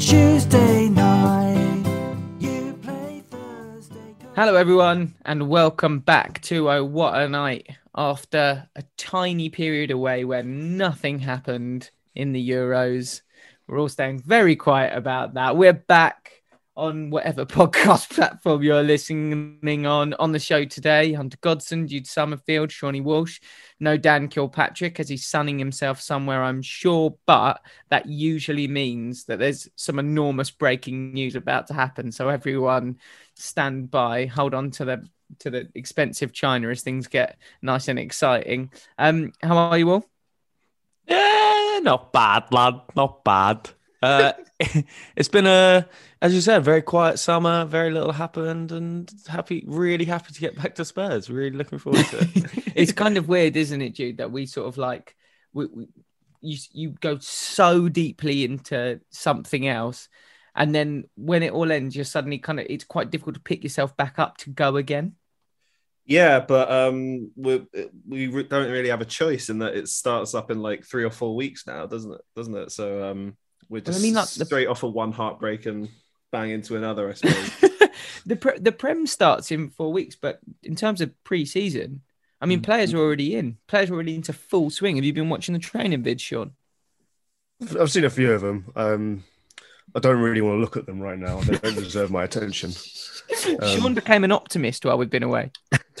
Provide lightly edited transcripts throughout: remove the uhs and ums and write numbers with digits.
Tuesday night, you play Thursday. Hello, everyone, and welcome back to What a Night. After a tiny period away where nothing happened in the Euros, we're all staying very quiet about that. We're back on whatever podcast platform you're listening on the show today. Hunter Godson, Jude Summerfield, Shawnee Walsh. No Dan Kilpatrick as he's sunning himself somewhere, I'm sure, but that usually means that there's some enormous breaking news about to happen. So everyone stand by, hold on to the expensive china as things get nice and exciting. How are you all? Yeah, not bad, lad. Not bad. It's been as you said, very quiet summer. Very little happened, and really happy to get back to Spurs. Really looking forward to it. It's kind of weird, isn't it, Jude, that we sort of like you go so deeply into something else, and then when it all ends, you're suddenly it's quite difficult to pick yourself back up to go again. Yeah, but we don't really have a choice in that it starts up in like 3 or 4 weeks now, doesn't it? So we're just straight off of one heartbreak and bang into another, I suppose. The Prem starts in 4 weeks, but in terms of pre-season, I mean, players are already in. Players are already into full swing. Have you been watching the training vids, Sean? I've seen a few of them. I don't really want to look at them right now. They don't deserve my attention. Sean became an optimist while we've been away.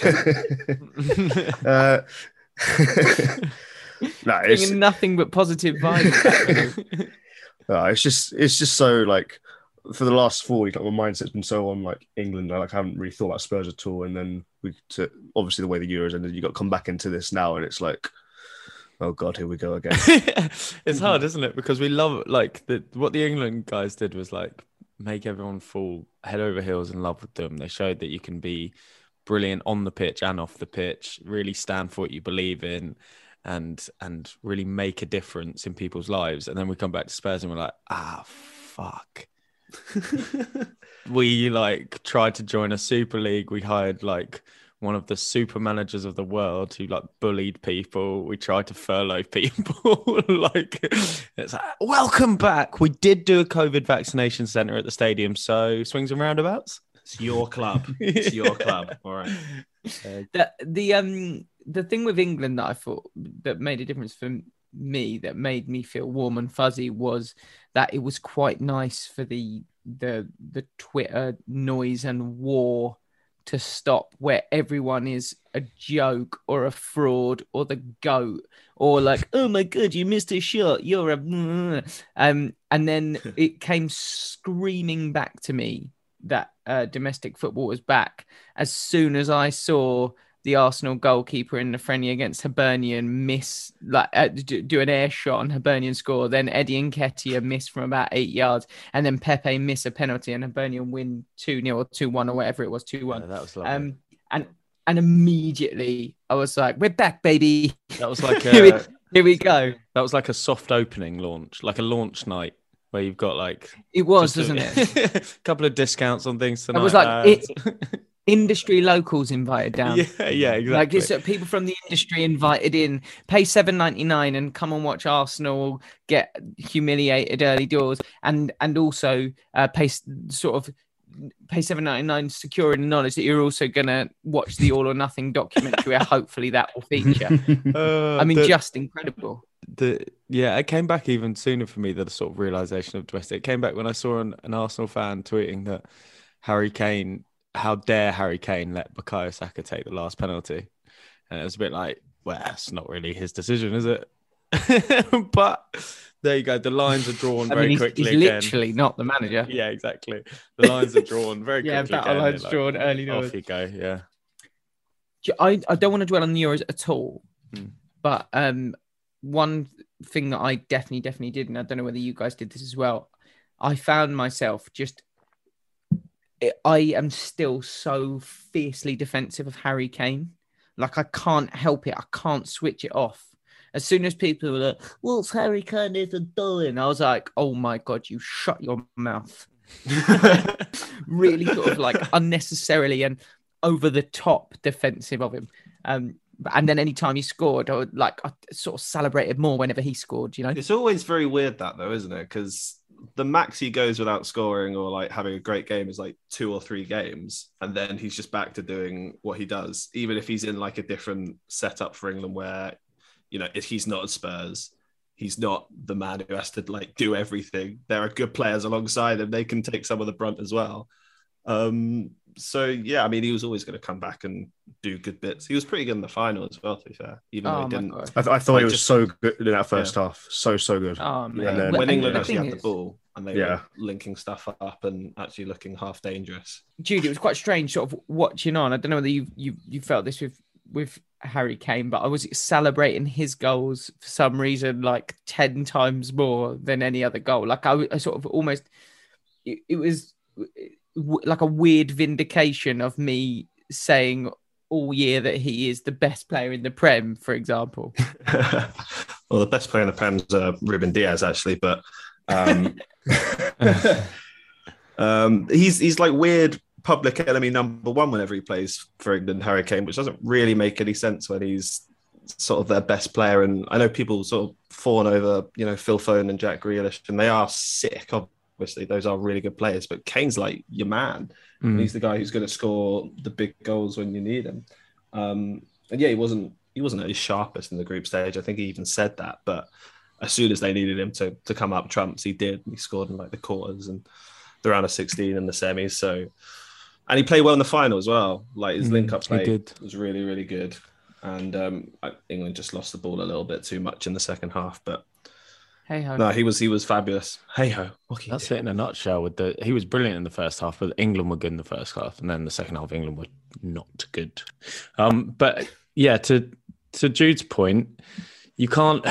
It's nothing but positive vibes. It's just so like for the last 4 weeks, like, my mindset's been so on like England. I haven't really thought about Spurs at all. And then obviously the way the Euros ended, you got to come back into this now, and it's like, oh God, here we go again. It's hard, isn't it? Because we love what the England guys did was like make everyone fall head over heels in love with them. They showed that you can be brilliant on the pitch and off the pitch, really stand for what you believe in, and really make a difference in people's lives. And then we come back to Spurs and we're like, fuck. We like tried to join a Super League. We hired like one of the super managers of the world who like bullied people. We tried to furlough people. Like, it's like, welcome back. We did do a COVID vaccination center at the stadium. So swings and roundabouts. It's your club. It's your club. All right. The thing with England that I thought that made a difference for me, that made me feel warm and fuzzy, was that it was quite nice for the Twitter noise and war to stop, where everyone is a joke or a fraud or the GOAT or like, oh my God, you missed a shot, you're a and then it came screaming back to me that domestic football was back as soon as I saw the Arsenal goalkeeper in the friendly against Hibernian miss, do an air shot on Hibernian score, then Eddie Nketiah miss from about 8 yards, and then Pepe miss a penalty and Hibernian win 2-0 or 2-1 or whatever it was, 2-1. Yeah, that was lovely. And immediately I was like, we're back, baby. That was like here we go. That was like a soft opening launch, like a launch night where you've got like... It was, wasn't it? A couple of discounts on things tonight. It was like... Industry locals invited down. Yeah, exactly. Like this, people from the industry invited in, pay $7.99 and come and watch Arsenal get humiliated early doors, and also pay $7.99, securing the knowledge that you're also gonna watch the All or Nothing documentary, where hopefully that will feature. Just incredible. It came back even sooner for me, the sort of realization of domestic. It came back when I saw an Arsenal fan tweeting that how dare Harry Kane let Bukayo Saka take the last penalty? And it was a bit like, well, it's not really his decision, is it? But there you go. The lines are drawn very quickly. He's literally not the manager. Yeah, exactly. The lines are drawn very quickly. Yeah, battle lines drawn early doors. Off you go, yeah. I don't want to dwell on the Euros at all, but one thing that I definitely did, and I don't know whether you guys did this as well, I found myself I am still so fiercely defensive of Harry Kane. Like, I can't help it. I can't switch it off. As soon as people were like, what's Harry Kane isn't doing? I was like, oh my God, you shut your mouth. Really sort of like unnecessarily and over the top defensive of him. And then anytime he scored, I sort of celebrated more whenever he scored, you know? It's always very weird that though, isn't it? Because the max he goes without scoring or like having a great game is like 2 or 3 games, and then he's just back to doing what he does. Even if he's in like a different setup for England, where if he's not at Spurs, he's not the man who has to like do everything. There are good players alongside him; they can take some of the brunt as well. So yeah, I mean, he was always going to come back and do good bits. He was pretty good in the final as well, to be fair. Even though he didn't. I thought he was so good in that first half. So good. Oh man! And then when England actually had the ball and they were linking stuff up and actually looking half dangerous. Jude, it was quite strange, sort of watching on. I don't know whether you felt this with Harry Kane, but I was celebrating his goals for some reason like 10 times more than any other goal. Like I sort of almost, it was like a weird vindication of me saying all year that he is the best player in the Prem, for example. Well, the best player in the Prem is Ruben Diaz, actually, but he's like weird public enemy number 1 whenever he plays for England, Harry Kane, which doesn't really make any sense when he's sort of their best player. And I know people sort of fawn over, Phil Foden and Jack Grealish, and they are sick. Obviously, those are really good players, but Kane's like your man. He's the guy who's going to score the big goals when you need him. And yeah, he wasn't at his sharpest in the group stage. I think he even said that. But as soon as they needed him to come up trumps, he did. He scored in like the quarters and the round of 16 and the semis. So, and he played well in the final as well. Like his link-up play was really, really good. And England just lost the ball a little bit too much in the second half, but. Hey-ho. No, he was fabulous. Hey-ho. That's it in a nutshell. He was brilliant in the first half, but England were good in the first half, and then the second half, England were not good. But yeah, to Jude's point, you can't,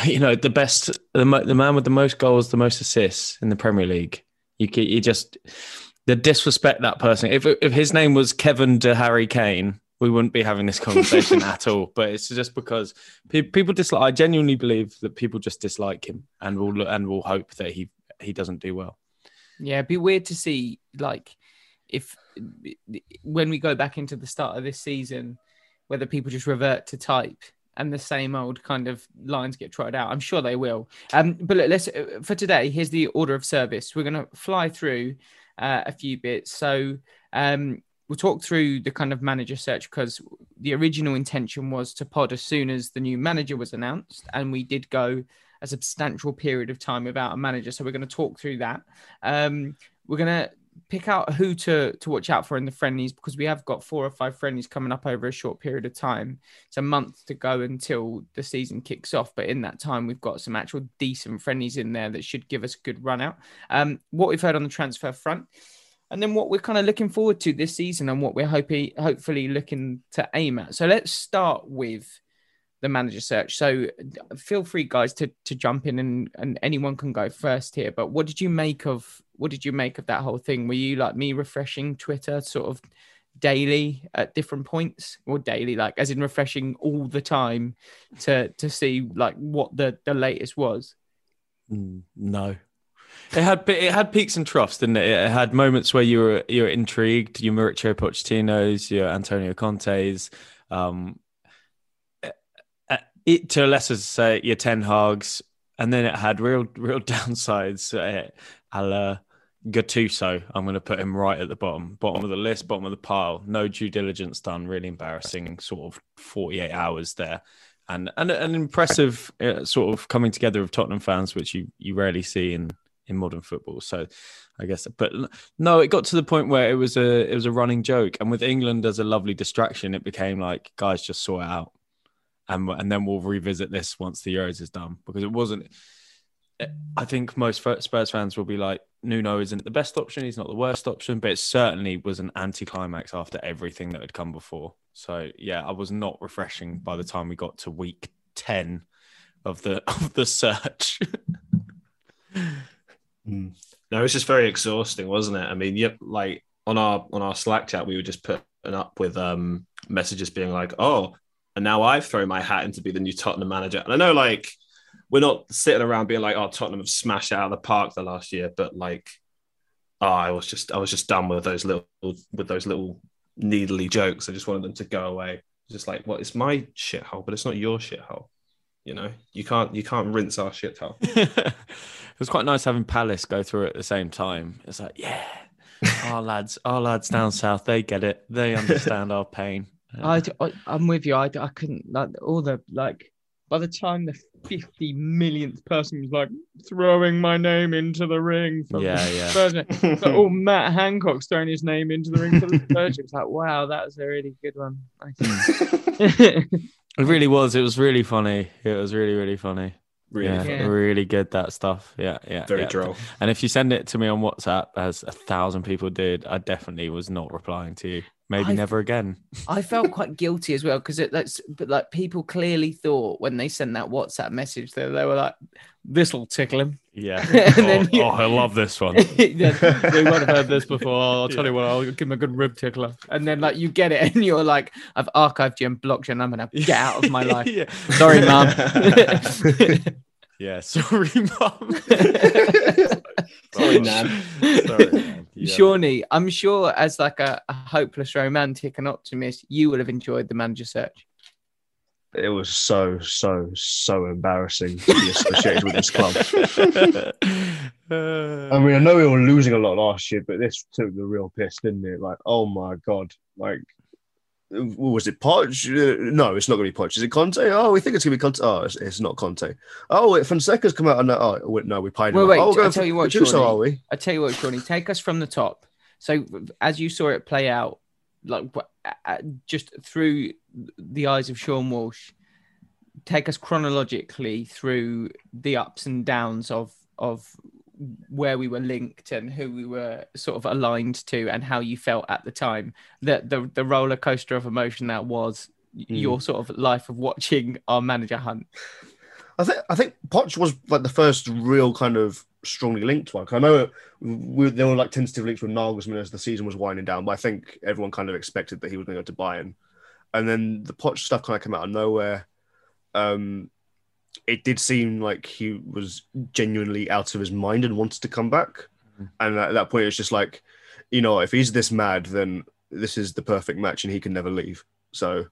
the man with the most goals, the most assists in the Premier League, you just the disrespect that person. If his name was Kevin De Harry Kane, we wouldn't be having this conversation at all. But it's just because people dislike. I genuinely believe that people just dislike him and will hope that he doesn't do well. Yeah, it'd be weird to see like if when we go back into the start of this season, whether people just revert to type and the same old kind of lines get tried out. I'm sure they will. But look, let's for today. Here's the order of service. We're going to fly through a few bits. So. We'll talk through the kind of manager search because the original intention was to pod as soon as the new manager was announced. And we did go a substantial period of time without a manager. So we're going to talk through that. We're going to pick out who to watch out for in the friendlies because we have got 4 or 5 friendlies coming up over a short period of time. It's a month to go until the season kicks off. But in that time, we've got some actual decent friendlies in there that should give us a good run out. What we've heard on the transfer front. And then what we're kind of looking forward to this season and what we're hopefully looking to aim at. So let's start with the manager search. So feel free, guys, to jump in and anyone can go first here. But what did you make of that whole thing? Were you like me refreshing Twitter sort of daily at different points, or daily, like as in refreshing all the time to see like what the latest was? No. It had peaks and troughs, didn't it? It had moments where you were intrigued, your Mauricio Pochettino's, your Antonio Conte's, to a lesser say your Ten Hag's, and then it had real downsides. A la Gattuso, I'm going to put him right at the bottom of the list, bottom of the pile. No due diligence done. Really embarrassing. Sort of 48 hours there. And an impressive sort of coming together of Tottenham fans, which you rarely see in modern football. So I guess, but no, it got to the point where it was a running joke. And with England as a lovely distraction, it became like, guys, just sort it out. And then we'll revisit this once the Euros is done, because it wasn't, I think most Spurs fans will be like, Nuno isn't the best option. He's not the worst option, but it certainly was an anticlimax after everything that had come before. So yeah, I was not refreshing by the time we got to week 10 of the search. No, it was just very exhausting, wasn't it? I mean, yep, like on our Slack chat, we were just putting up with messages being like, "Oh, and now I've thrown my hat in to be the new Tottenham manager." And I know, like, we're not sitting around being like, "Oh, Tottenham have smashed it out of the park the last year," but like, I was just done with those little needly jokes. I just wanted them to go away. Just like, well, it's my shithole, but it's not your shithole. You know, you can't rinse our shit out. It was quite nice having Palace go through it at the same time. It's like, yeah, our lads down south, they get it. They understand our pain. I'm with you. I couldn't by the time the 50 millionth person was like throwing my name into the ring for Spurs, Matt Hancock's throwing his name into the ring for the Spurs. It's like, wow, that was a really good one. It really was. It was really funny. It was really, really funny. Really funny. Really good, that stuff. Yeah. Very droll. And if you send it to me on WhatsApp, as 1,000 people did, I definitely was not replying to you. Maybe never again. I felt quite guilty as well because people clearly thought when they sent that WhatsApp message that they were like, "This will tickle him." Yeah. I love this one. We might have heard this before. I'll tell you what, I'll give him a good rib tickler. And then you get it and you're like, I've archived you and blocked you and I'm gonna get out of my life. Sorry, Mum. Yeah, sorry, Mum. Sorry, Nan. Sorry, man. Yeah. Shawnee, I'm sure as a hopeless romantic and optimist, you would have enjoyed the manager search. It was so embarrassing to be associated with this club. I mean, I know we were losing a lot last year, but this took the real piss, didn't it? Like, oh my God. Like, was it Poch? No, it's not going to be Poch. Is it Conte? Oh, we think it's going to be Conte. Oh, it's not Conte. Oh, wait, Fonseca's come out and no, we paid him. Wait, oh, I'll tell you what, Shawnee. Are we? I tell you what, Shawnee, take us from the top. So as you saw it play out, just through the eyes of Sean Walsh, take us chronologically through the ups and downs of where we were linked and who we were sort of aligned to and how you felt at the time. The roller coaster of emotion that was your sort of life of watching our manager hunt. I think Poch was the first real kind of strongly linked one. I know there were tentative links with Nagelsmann as the season was winding down, but I think everyone kind of expected that he was going to go to Bayern. And then the Poch stuff kind of came out of nowhere. It did seem like he was genuinely out of his mind and wanted to come back. Mm-hmm. And at that point, it's just like, if he's this mad, then this is the perfect match and he can never leave. So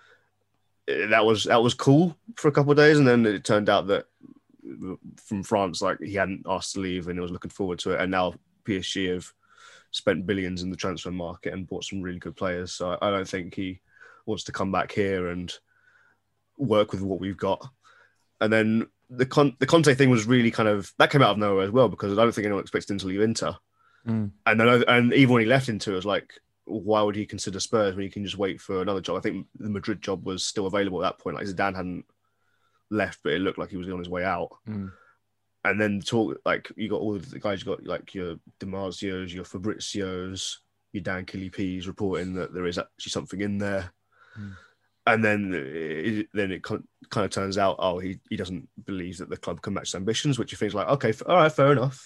that was cool for a couple of days. And then it turned out that from France, he hadn't asked to leave and he was looking forward to it. And now PSG have spent billions in the transfer market and bought some really good players. So I don't think he wants to come back here and work with what we've got. And then the Conte thing was really that came out of nowhere as well, because I don't think anyone expected him to leave Inter. And even when he left Inter, it was like, why would he consider Spurs when he can just wait for another job? I think the Madrid job was still available at that point. Zidane hadn't left, but it looked like he was on his way out. And then you got all of the guys, you got your Damasio's, your Fabrizios, your Dan Killies reporting that there is actually something in there. And then it kind of turns out, he doesn't believe that the club can match his ambitions, which he thinks okay, all right, fair enough.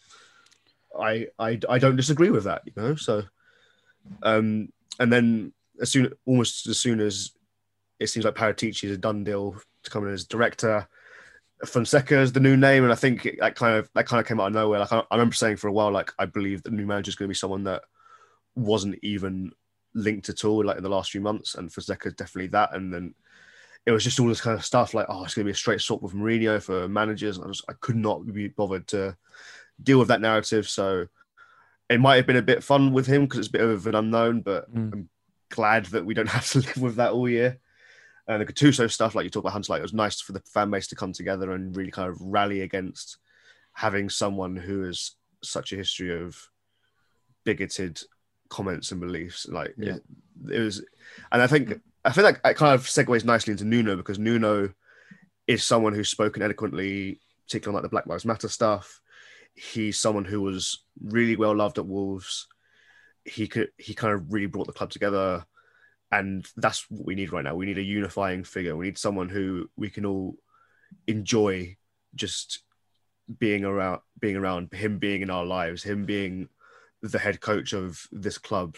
I don't disagree with that, So, and then almost as soon as it seems like Paratici is a done deal to come in as director, Fonseca is the new name, and I think that kind of came out of nowhere. I remember saying for a while, I believe the new manager is going to be someone that wasn't even linked at all in the last few months, and Fonseca is definitely that. And then it was just all this kind of stuff it's going to be a straight swap with Mourinho for managers. And I could not be bothered to deal with that narrative. So it might have been a bit fun with him because it's a bit of an unknown, but I'm glad that we don't have to live with that all year. And the Gattuso stuff, you talk about Hunter, it was nice for the fan base to come together and really kind of rally against having someone who has such a history of bigoted comments and beliefs. It was, and I feel like it kind of segues nicely into Nuno, because Nuno is someone who's spoken eloquently, particularly on the Black Lives Matter stuff. He's someone who was really well loved at Wolves. He kind of really brought the club together. And that's what we need right now. We need a unifying figure. We need someone who we can all enjoy just being around, him being in our lives, him being the head coach of this club.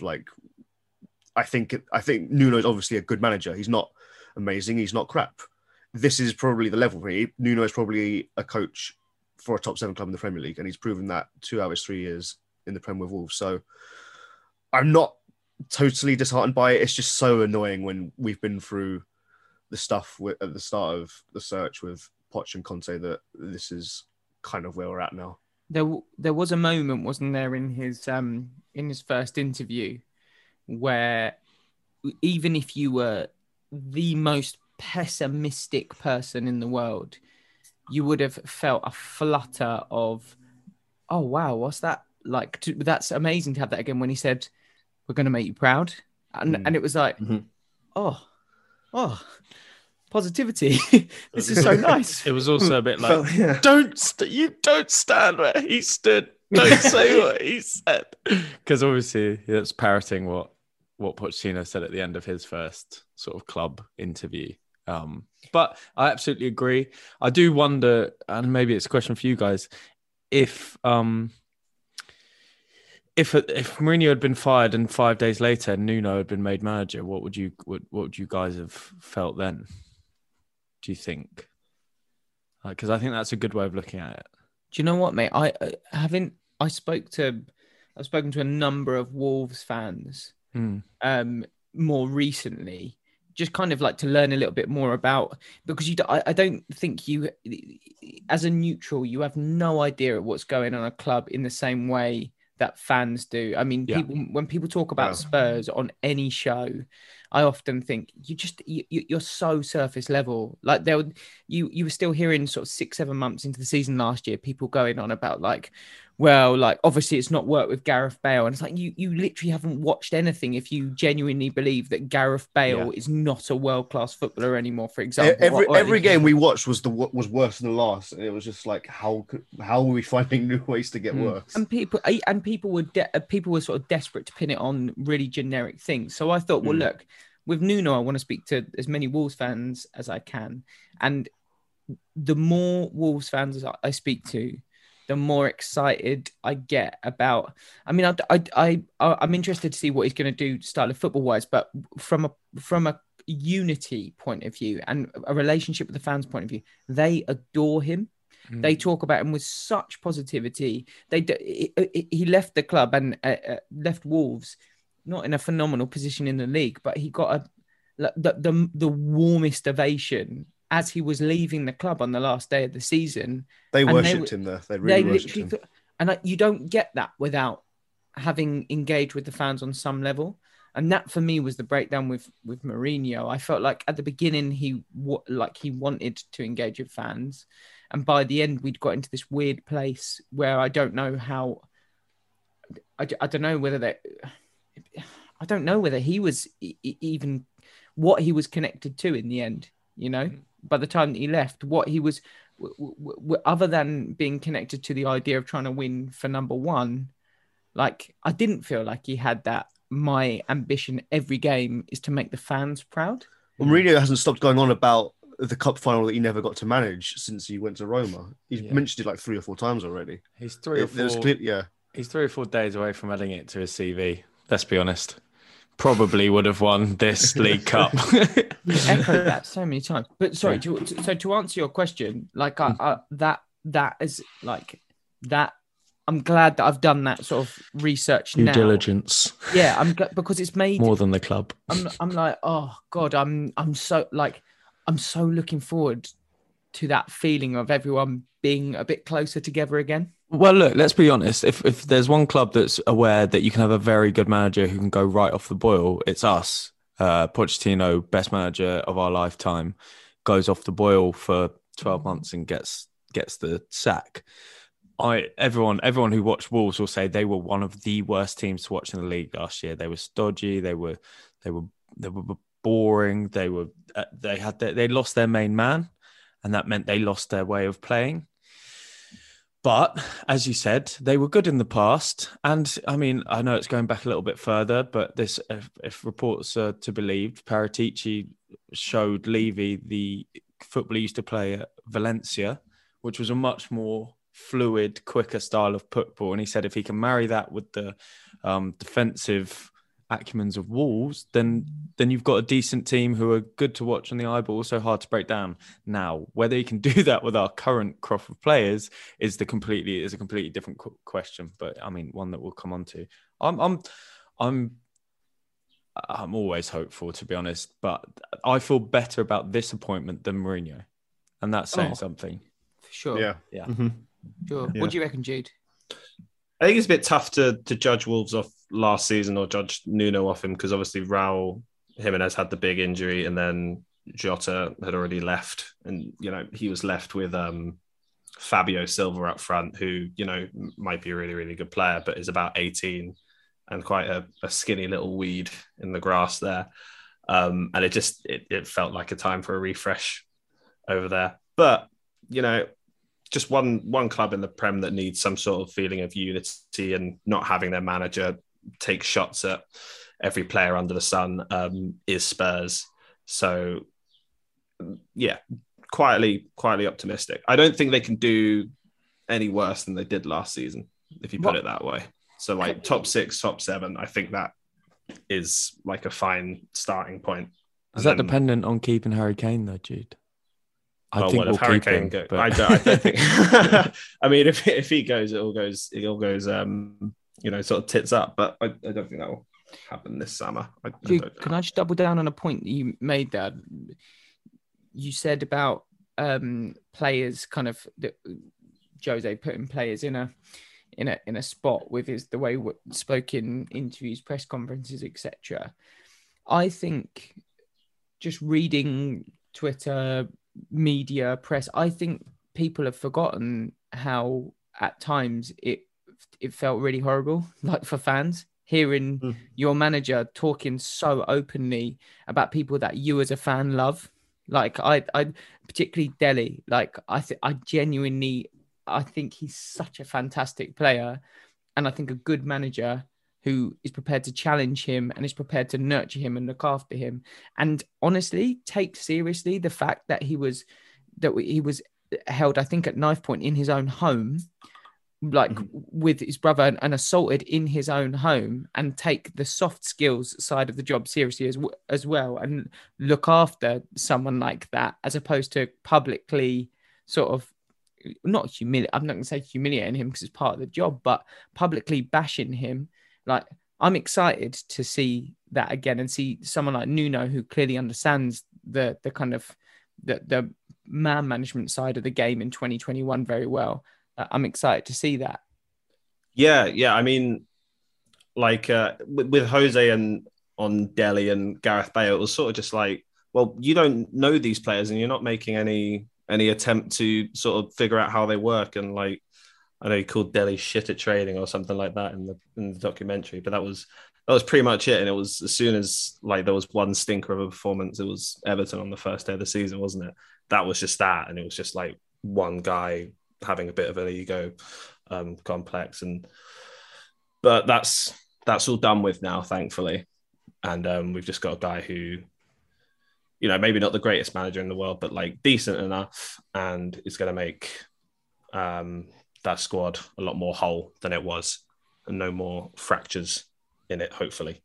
I think Nuno is obviously a good manager. He's not amazing. He's not crap. This is probably the level for him. Nuno is probably a coach for a top 7 club in the Premier League. And he's proven that 2 out of his 3 years in the Premier with Wolves. So I'm not totally disheartened by it. It's just so annoying when we've been through the stuff at the start of the search with Poch and Conte that this is kind of where we're at now. There was a moment, wasn't there, in his first interview, where even if you were the most pessimistic person in the world, you would have felt a flutter of, oh wow, what's that like? That's amazing to have that again. When he said, "We're going to make you proud," and it was like, oh, positivity. This is so nice. It was also a bit like, you don't stand where he stood. Don't say what he said. Because obviously it's parroting what Pochettino said at the end of his first sort of club interview. But I absolutely agree. I do wonder, and maybe it's a question for you guys, if Mourinho had been fired and 5 days later Nuno had been made manager, what would you guys have felt then? Do you think? Because I think that's a good way of looking at it. Do you know what, mate? I've spoken to a number of Wolves fans more recently, just kind of like to learn a little bit more about, because I don't think you, as a neutral, you have no idea what's going on at a club in the same way that fans do. I mean, when people talk about Spurs on any show, I often think you're so surface level. Like you were still hearing sort of 6-7 months into the season last year, people going on about like, well, like obviously it's not worked with Gareth Bale, and it's like you literally haven't watched anything if you genuinely believe that Gareth Bale is not a world-class footballer anymore. For example, every game we watched was worse than the last, and it was just like how are we finding new ways to get worse? And people were sort of desperate to pin it on really generic things. So I thought, well, look, with Nuno, I want to speak to as many Wolves fans as I can, and the more Wolves fans I speak to, the more excited I get about. I mean, I'm interested to see what he's going to do style of football wise, but from a unity point of view and a relationship with the fans point of view, they adore him. They talk about him with such positivity. He left the club and left Wolves not in a phenomenal position in the league, but he got the warmest ovation as he was leaving the club on the last day of the season. They worshipped him there. They really worshipped him. And you don't get that without having engaged with the fans on some level. And that for me was the breakdown with Mourinho. I felt like at the beginning he wanted to engage with fans, and by the end we'd got into this weird place where I don't know how. I don't know whether he was even what he was connected to in the end. You know, by the time that he left, what he was, other than being connected to the idea of trying to win for number one, like I didn't feel like he had that. My ambition every game is to make the fans proud. Well, Mourinho hasn't stopped going on about the cup final that he never got to manage since he went to Roma. He's mentioned it like 3 or 4 times already. He's 3 or 4. He's 3 or 4 days away from adding it to his CV. Let's be honest. Probably would have won this League Cup. You echoed that so many times. But sorry, to answer your question, like that is like that. I'm glad that I've done that sort of research now. Due diligence. Yeah, I'm glad because it's made more than the club. I'm like, oh God, I'm so looking forward to that feeling of everyone being a bit closer together again. Well, look, let's be honest. If there's one club that's aware that you can have a very good manager who can go right off the boil, it's us. Pochettino, best manager of our lifetime, goes off the boil for 12 months and gets the sack. Everyone who watched Wolves will say they were one of the worst teams to watch in the league last year. They were stodgy. They were boring. They lost their main man, and that meant they lost their way of playing. But as you said, they were good in the past. And I mean, I know it's going back a little bit further, but this, if reports are to believe, Paratici showed Levy the football he used to play at Valencia, which was a much more fluid, quicker style of football. And he said if he can marry that with the defensive acumens of Wolves, then you've got a decent team who are good to watch on the eye, but also hard to break down. Now, whether he can do that with our current crop of players is a completely different question. But I mean, one that we'll come on to. I'm always hopeful, to be honest, but I feel better about this appointment than Mourinho, and that's saying something. For sure. Yeah. Mm-hmm. Sure. Yeah. What do you reckon, Jude? I think it's a bit tough to judge Wolves off last season or judge Nuno off him, because obviously Raul Jimenez had the big injury, and then Jota had already left, and he was left with Fabio Silva up front, who might be a really, really good player, but is about 18 and quite a skinny little weed in the grass there. And it felt like a time for a refresh over there. But just one club in the Prem that needs some sort of feeling of unity, and not having their manager take shots at every player under the sun is Spurs. So, yeah, quietly optimistic. I don't think they can do any worse than they did last season, if you put it that way. So, like top 6, top 7, I think that is like a fine starting point. Is that dependent on keeping Harry Kane, though, Jude? I think we'll Harry keep Kane him. but... I don't think. I mean, if he goes, it all goes. Sort of tits up. But I don't think that will happen this summer. Jude, can I just double down on a point that you made there? You said about players, kind of Jose putting players in a spot with the way we spoke in interviews, press conferences, etc. I think just reading Twitter, media, press, I think people have forgotten how at times it felt really horrible, like for fans, hearing your manager talking so openly about people that you as a fan love. Like I particularly Dele, like I think he's such a fantastic player, and I think a good manager who is prepared to challenge him and is prepared to nurture him and look after him, and honestly take seriously the fact that he was held, I think, at knife point in his own home, like with his brother, and assaulted in his own home, and take the soft skills side of the job seriously as well, and look after someone like that, as opposed to publicly sort of I'm not going to say humiliating him because it's part of the job, but publicly bashing him. Like, I'm excited to see that again and see someone like Nuno, who clearly understands the kind of the man management side of the game in 2021 very well. I'm excited to see that. Yeah. I mean, like with Jose and on Dele and Gareth Bale, it was sort of just like, well, you don't know these players and you're not making any attempt to sort of figure out how they work. And like, I know he called Dele shit at training or something like that in the documentary, but that was pretty much it. And it was, as soon as like there was one stinker of a performance, it was Everton on the first day of the season, wasn't it? That was just that. And it was just like one guy having a bit of an ego complex. But that's all done with now, thankfully. And we've just got a guy who, you know, maybe not the greatest manager in the world, but like decent enough, and is going to make that squad a lot more whole than it was, and no more fractures in it, hopefully.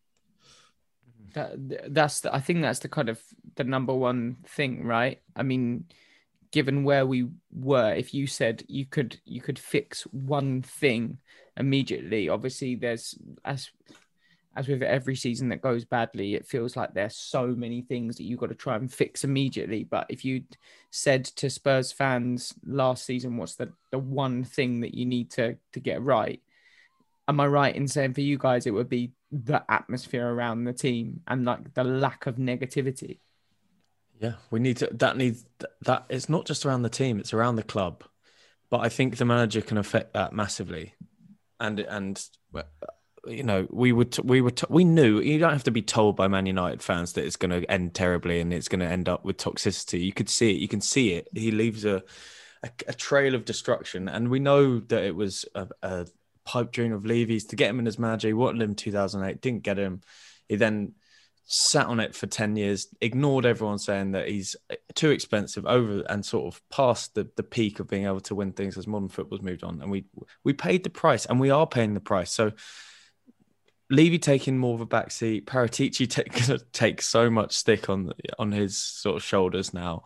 I think that's the kind of the number one thing, right? I mean, given where we were, if you said you could fix one thing immediately, obviously there's as with every season that goes badly, it feels like there's so many things that you've got to try and fix immediately. But if you said to Spurs fans last season, what's the one thing that you need to get right? Am I right in saying for you guys, it would be the atmosphere around the team and like the lack of negativity? Yeah, that. It's not just around the team, it's around the club. But I think the manager can affect that massively. And you know, we knew, you don't have to be told by Man United fans that it's going to end terribly and it's going to end up with toxicity. You could see it. You can see it. He leaves a trail of destruction. And we know that it was a pipe dream of Levy's to get him in as manager. He wanted him in 2008, didn't get him. He then sat on it for 10 years, ignored everyone saying that he's too expensive, over and sort of past the peak of being able to win things as modern football's moved on. And we paid the price, and we are paying the price. So Levy taking more of a backseat, Paratici takes so much stick on his sort of shoulders now.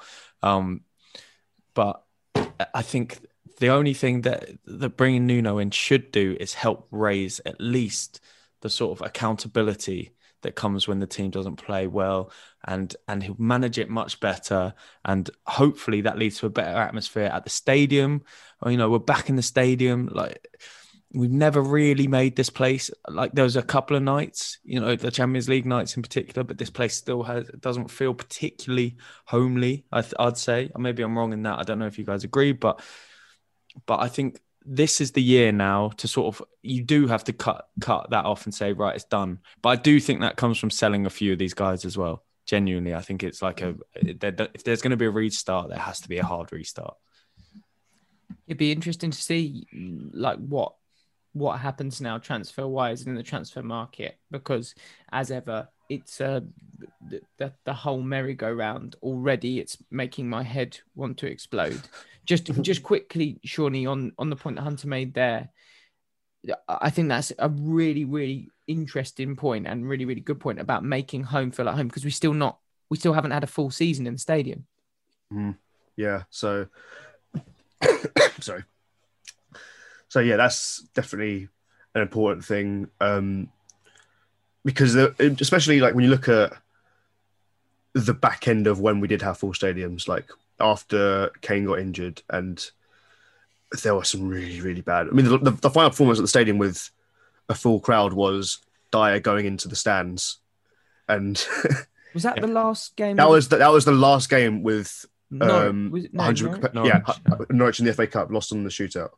But I think the only thing that bringing Nuno in should do is help raise at least the sort of accountability that comes when the team doesn't play well, and he'll manage it much better. And hopefully that leads to a better atmosphere at the stadium. We're back in the stadium. Like, we've never really made this place, like, there was a couple of nights, the Champions League nights in particular, but this place still doesn't feel particularly homely, I'd say. Maybe I'm wrong in that. I don't know if you guys agree, but I think this is the year now to sort of, you do have to cut that off and say, right, it's done. But I do think that comes from selling a few of these guys as well. Genuinely, I think it's like if there's going to be a restart, there has to be a hard restart. It'd be interesting to see like what happens now transfer wise in the transfer market, because as ever, it's the whole merry-go-round already. It's making my head want to explode. Just quickly, Shawnee, on the point that Hunter made there, I think that's a really, really interesting point and really, really good point about making home feel like home, because we still haven't had a full season in the stadium. Yeah. So, sorry. So yeah, that's definitely an important thing, because especially like when you look at the back end of when we did have full stadiums, like after Kane got injured, and there were some really, really bad. I mean, the final performance at the stadium with a full crowd was Dyer going into the stands, and was that the last game? That was the last game with Norwich Norwich in the FA Cup, lost on the shootout.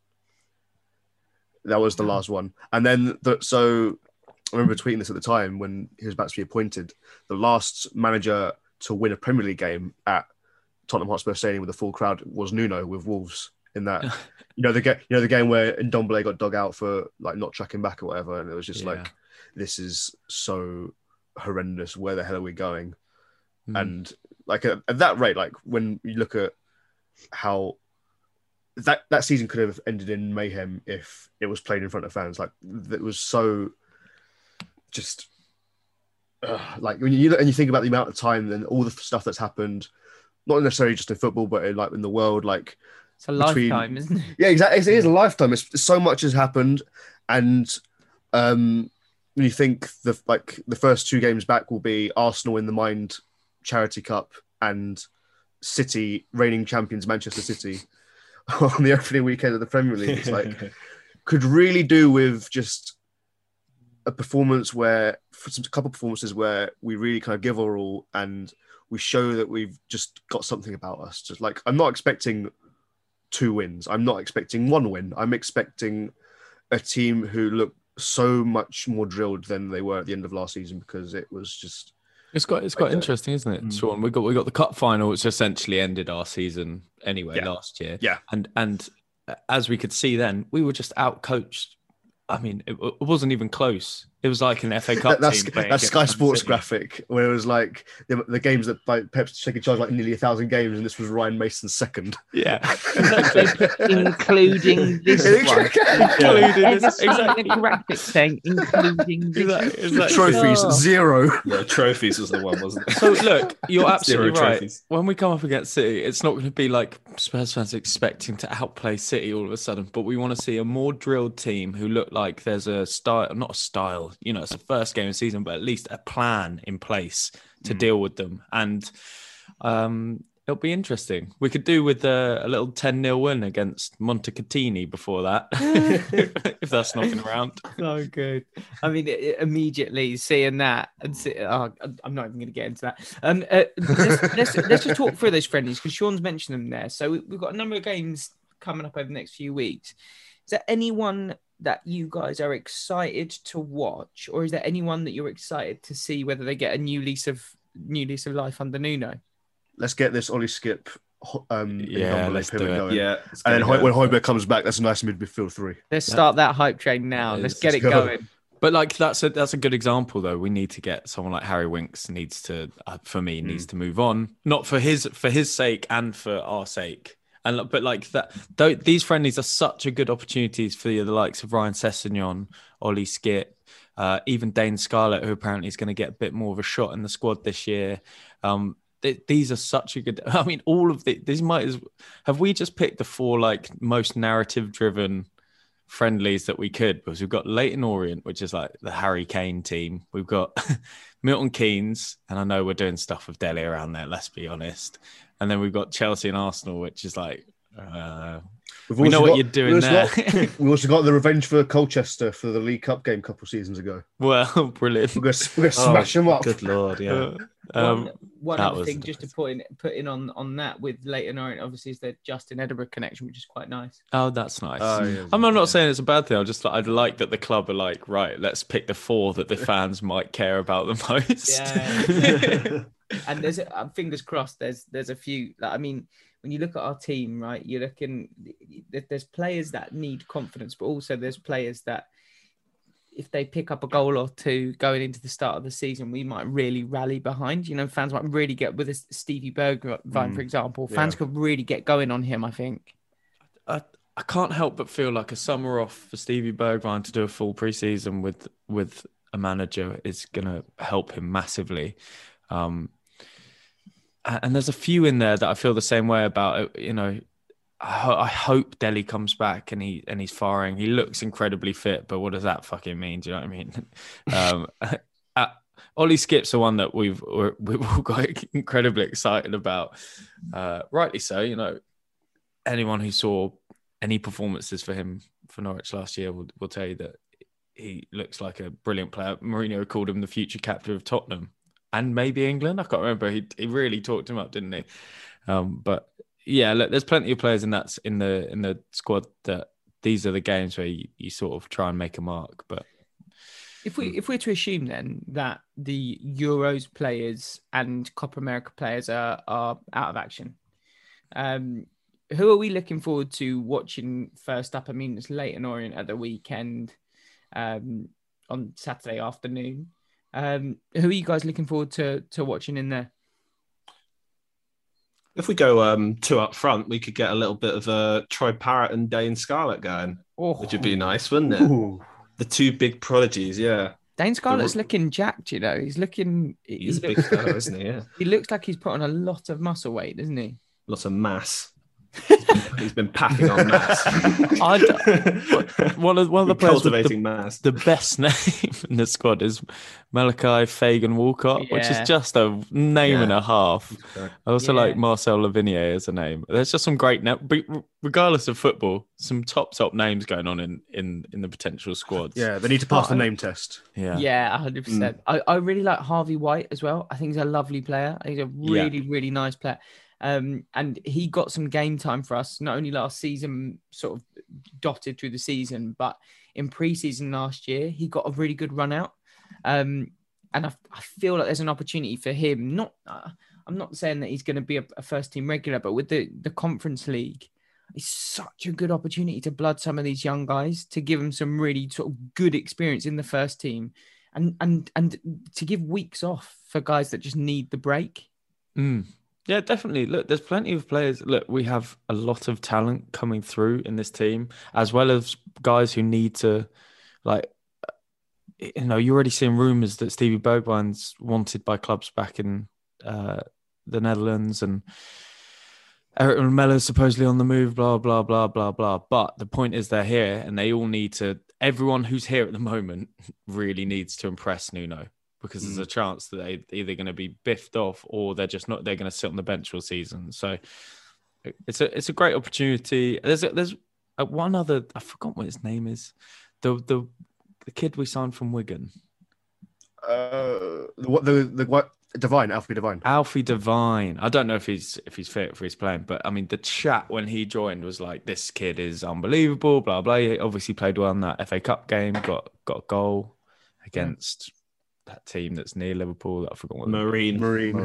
That was the last one. And then, so I remember tweeting this at the time when he was about to be appointed. The last manager to win a Premier League game at Tottenham Hotspur Stadium with a full crowd was Nuno with Wolves. In that, the game where Ndombele got dug out for like not tracking back or whatever, and it was just like, this is so horrendous. Where the hell are we going? And like at that rate, like when you look at how that season could have ended in mayhem if it was played in front of fans. Like, it was so just like when you look and you think about the amount of time and all the stuff that's happened, not necessarily just in football, but in the world, like it's a lifetime, isn't it? Yeah, exactly. It is a lifetime. So much has happened, and when you think the first two games back will be Arsenal in the Mind Charity Cup and City, reigning champions Manchester City, on the opening weekend of the Premier League. It's like, could really do with just a performance a couple of performances where we really kind of give our all and we show that we've just got something about us. Just like, I'm not expecting 2 wins. I'm not expecting 1 win. I'm expecting a team who look so much more drilled than they were at the end of last season, because it was just... It's quite interesting, isn't it, Sean? We got the cup final, which essentially ended our season anyway last year. Yeah, and as we could see then, we were just outcoached. I mean, it wasn't even close. It was like an FA Cup team. That's Sky Sports graphic, where it was like the games that Pep's taking charge like nearly 1,000 games, and this was Ryan Mason's second. Yeah, including this one. Exactly. The graphic saying including this. Trophies 0. Yeah, trophies was the one, wasn't it? So look, you're absolutely right. Trophies. When we come up against City, it's not going to be like Spurs fans expecting to outplay City all of a sudden, but we want to see a more drilled team who look like there's a style, not a style. It's the first game of the season, but at least a plan in place to deal with them. And it'll be interesting. We could do with a little 10-0 win against Montecatini before that, if that's knocking around. So good. I mean, immediately seeing that, and I'm not even going to get into that. Let's just talk through those friendlies, because Sean's mentioned them there. So we've got a number of games coming up over the next few weeks. Is there anyone that you guys are excited to watch, or is there anyone that you're excited to see whether they get a new lease of life under Nuno? Let's get this Ollie Skip let's do it. going. Yeah, and then when Højbjerg comes back, that's a nice midfield 3. Let's start that hype train now. Let's get it going. But like that's a good example though. We need to get someone like Harry Winks needs to move on, not for his sake and for our sake. But like that, these friendlies are such a good opportunities for the likes of Ryan Sessegnon, Ollie Skip, even Dane Scarlett, who apparently is going to get a bit more of a shot in the squad this year. These are such a good. I mean, all of these have we just picked the 4 like most narrative-driven friendlies that we could, because we've got Leyton Orient, which is like the Harry Kane team. We've got Milton Keynes, and I know we're doing stuff with Delhi around there, let's be honest. And then we've got Chelsea and Arsenal, which is like, we know what you're doing there. We also got the revenge for Colchester for the League Cup game a couple of seasons ago. Well, brilliant. We're going to smash them up. Good Lord, yeah. One other thing, just to put in on that with Leyton Orient, obviously, is the Justin Edinburgh connection, which is quite nice. Oh, that's nice. Yeah, I'm not saying it's a bad thing. I'd like that the club are like, right, let's pick the 4 that the fans might care about the most. Yeah. And there's fingers crossed. There's a few. I mean, when you look at our team, right, you're looking. There's players that need confidence, but also there's players that, if they pick up a goal or two going into the start of the season, we might really rally behind. You know, fans might really get with this Stevie Bergwijn, for example. Fans could really get going on him, I think. I can't help but feel like a summer off for Stevie Bergwijn to do a full preseason with a manager is going to help him massively. And there's a few in there that I feel the same way about. You know, I hope Delhi comes back and he's firing. He looks incredibly fit, but what does that fucking mean? Do you know what I mean? Ollie Skip's the one that we've all got incredibly excited about. Rightly so. You know, anyone who saw any performances for him for Norwich last year will tell you that he looks like a brilliant player. Mourinho called him the future captain of Tottenham and maybe England. I can't remember. He really talked him up, didn't he? But yeah, look, there's plenty of players in the squad that these are the games where you sort of try and make a mark. But if we're to assume then that the Euros players and Copa America players are out of action, who are we looking forward to watching first up? I mean, it's Leyton Orient at the weekend, on Saturday afternoon. Who are you guys looking forward to watching in there? If we go 2 up front, we could get a little bit of Troy Parrott and Dane Scarlett going, which would be nice, wouldn't it? Ooh. The 2 big prodigies, yeah. Dane Scarlett's looking jacked, you know. He's a big fellow, isn't he? Yeah. He looks like he's put on a lot of muscle weight, doesn't he? Lots of mass. He's been packing on mass. One of the players cultivating mass. The best name in the squad is Malachi Fagan Walcott, which is just a name and a half. I also like Marcel Lavinier as a name. There's just some great regardless of football, some top names going on in the potential squads. Yeah, they need to pass the name test. Yeah, 100%. I really like Harvey White as well. I think he's a lovely player. He's a really nice player. And he got some game time for us, not only last season, sort of dotted through the season, but in pre-season last year, he got a really good run out. And I feel like there's an opportunity for him. I'm not saying that he's going to be a first team regular, but with the Conference League, it's such a good opportunity to blood some of these young guys, to give them some really sort of good experience in the first team, and to give weeks off for guys that just need the break. Yeah, definitely. Look, there's plenty of players. Look, we have a lot of talent coming through in this team, as well as guys who need to, like, you know, you're already seeing rumours that Stevie Bergwijn's wanted by clubs back in the Netherlands, and Eric Lamella's supposedly on the move, blah, blah, blah, blah, blah. But the point is they're here, and they all need to, everyone who's here at the moment really needs to impress Nuno. Because there's a chance that they're either going to be biffed off or they're going to sit on the bench all season. So it's a great opportunity. There's one other, I forgot what his name is. The kid we signed from Wigan. Alfie Devine. Alfie Devine. I don't know if he's fit for his playing, but I mean the chat when he joined was like, this kid is unbelievable, blah blah. He obviously played well in that FA Cup game, got a goal against that team that's near Liverpool. I forgot what Marine.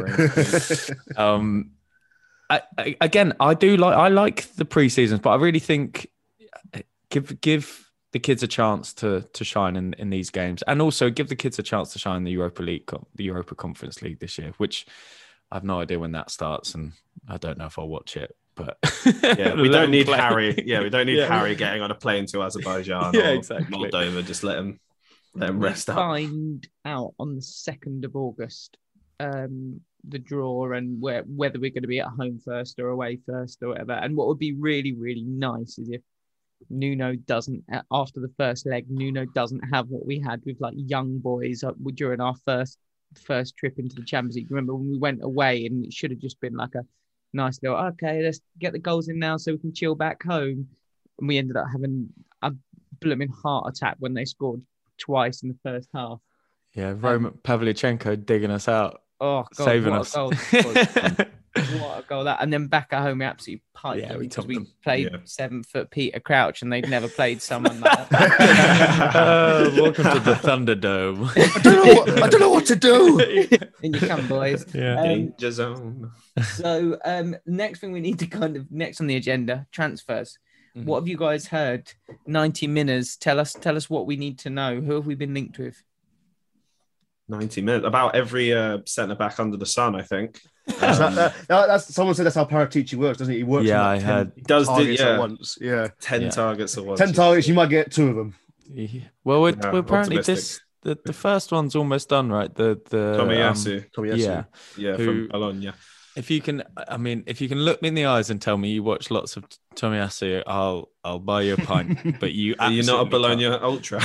I like the pre-seasons, but I really think give the kids a chance to shine in these games, and also give the kids a chance to shine in the Europa League, the Europa Conference League this year, which I have no idea when that starts, and I don't know if I'll watch it. But we don't need Harry. Yeah, we don't need Harry getting on a plane to Azerbaijan or exactly. Moldova. Just let him rest up. Find out on the 2nd of August the draw and whether we're going to be at home first or away first or whatever. And what would be really, really nice is if Nuno doesn't, after the first leg, Nuno doesn't have what we had with like young boys during our first trip into the Champions League. Remember when we went away and it should have just been like a nice little, okay, let's get the goals in now so we can chill back home. And we ended up having a blooming heart attack when they scored twice in the first half. Yeah, Roman Pavlyuchenko digging us out. Oh, God, saving what us. A goal. What a goal that. And then back at home, we absolutely piped them because we played 7 foot Peter Crouch and they'd never played someone like that. Welcome to the Thunderdome. I don't know what to do. In you come, boys. Danger zone. So next thing we need to next on the agenda, transfers. Mm-hmm. What have you guys heard? 90 minutes. Tell us what we need to know. Who have we been linked with? 90 minutes. About every centre back under the sun, I think. That's someone said that's how Paratici works, doesn't he? He works. Yeah, like I heard. He does do at once. Yeah, 10 targets at once. 10 targets. You might get 2 of them. Yeah. Well, we're apparently the first one's almost done, right? The Tomiyasu. Yeah, from Bologna. If you can look me in the eyes and tell me you watch lots of Tomiyasu, I'll buy you a pint. But you're not a Bologna ultra.